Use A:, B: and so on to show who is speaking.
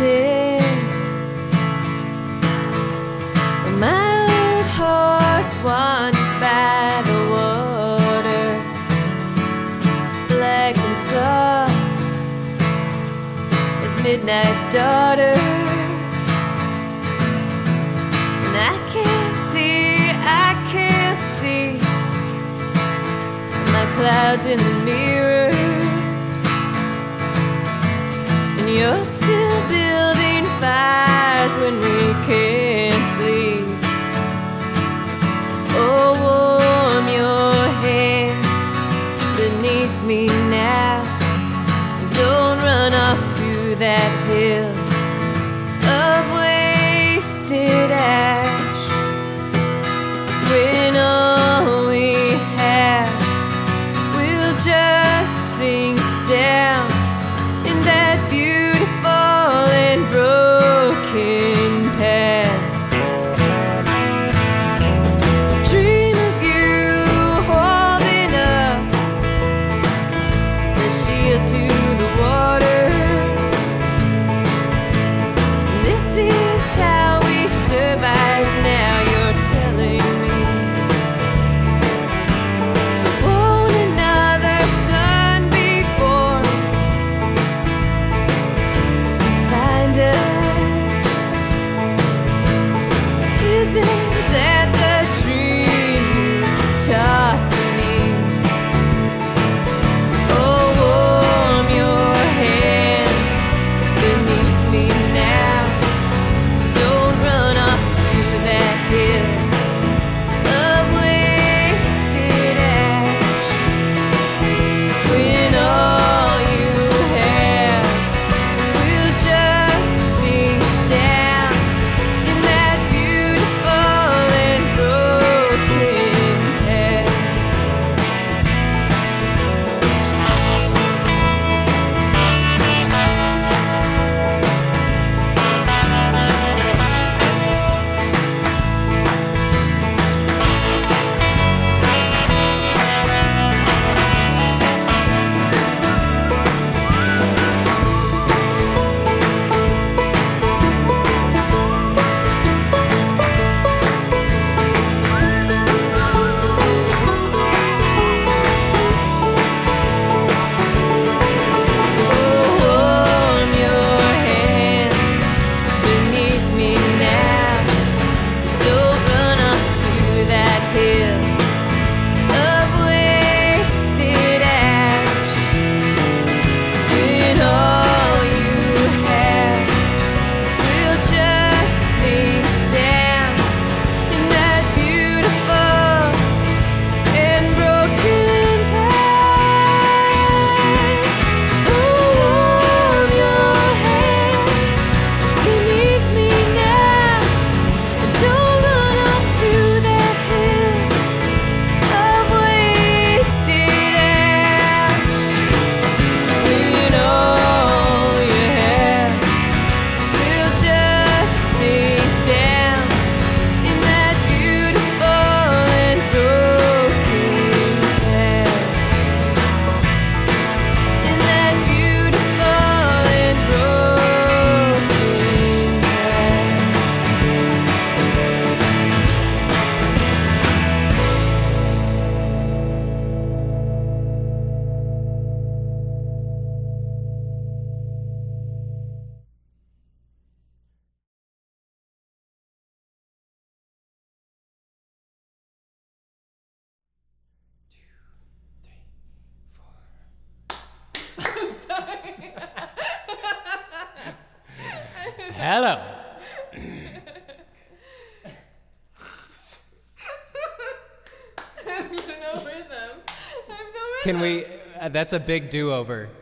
A: mountain. My old horse wanders by the water, black and soft as midnight's daughter. And I can't see my clouds in the mirrors, and you're still building fires when we can't sleep. Oh, warm your hands beneath me now. Don't run off to that hill of wasted ash, when all we have will just sink down in that beautiful and broken past. Dream of you holding up the shield to the water. This is how we survive now, you're telling me. Won't another sun be born to find us? Isn't that the dream you taught to me? Oh, warm your hands beneath me now. Don't run off to that hill of wasted ash, when all you have will just sink down in that beautiful and broken past. Warm your hands beneath me now. Don't run up to that hill of wasted ash, when all you have will just sink down in that beautiful and broken past. Warm your hands beneath me now, and don't run off to that hill of wasted ash, when all you have will just sink down in that beautiful and broken past. In that beautiful and broken
B: Hello.
A: I have no rhythm.
B: Can we? That's a big do-over.